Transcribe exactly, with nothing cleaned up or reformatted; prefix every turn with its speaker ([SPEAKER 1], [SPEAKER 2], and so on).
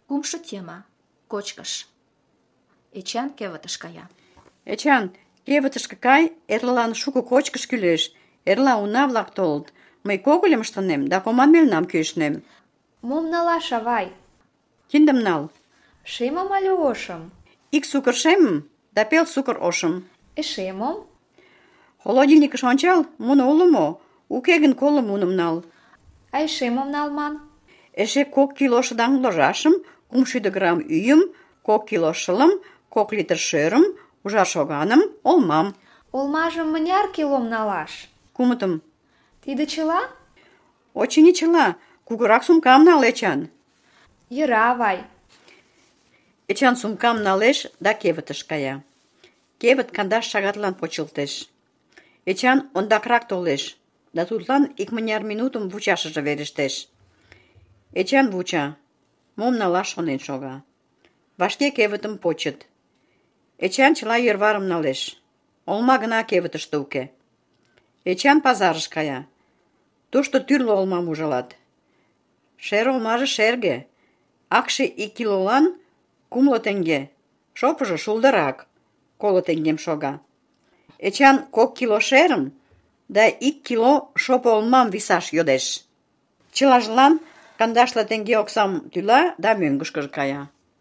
[SPEAKER 1] Кумшо тема — кочкыш. Эчан кевытыш кая.
[SPEAKER 2] Эчан, кевытышке кай, эрлалан шуко кочкыш кӱлеш. Эрла уна-влак толыт. Мый когыльым ыштынем да команмелнам кӱэштнем.
[SPEAKER 3] Мом налаш, авай?
[SPEAKER 2] Киндым нал.
[SPEAKER 3] Шемым але ошым?
[SPEAKER 2] Ик сукыр шемым да пел сукыр ошым.
[SPEAKER 3] Эше мом?
[SPEAKER 2] Холодильникыш ончал, муно уло мо? Уке гын коло муным нал.
[SPEAKER 3] А эше мом налман?
[SPEAKER 2] Эше кок кило шыдаҥ ложашым, кумшӱдӧ грамм ӱйым, кок кило шылым, кок литр шӧрым, ужар шоганым, олмам.
[SPEAKER 3] Олмажым мыняр килом налаш?
[SPEAKER 2] Кумытым.
[SPEAKER 3] Тиде чыла?
[SPEAKER 2] Очыни чыла. Кугурак сумкам нал, Эчан.
[SPEAKER 3] Йӧра, авай.
[SPEAKER 2] Эчан сумкам налеш да кевытыш кая. Кевыт кандаш шагатлан почылтеш. Эчан ондакрак толеш, да тудлан икмыняр минутым вучашыже верештеш. Эчан вуча, мом налаш шонен шога. Вашке кевытым почыт. Эчан чыла йӧрварым налеш. Олма гына кевытыште уке. Эчан пазарыш кая. Тушто тӱрлӧ олмам ужалат. Шер олмаже шерге. Акше ик килолан кумло теҥге. Шопыжо шулдырак. Коло теҥгем шога. Эчан кок кило шерым да ик кило шопо олмам висаш йодеш. Чылажлан кандашле теҥге оксам тӱла да мӧҥгышкыжӧ кая.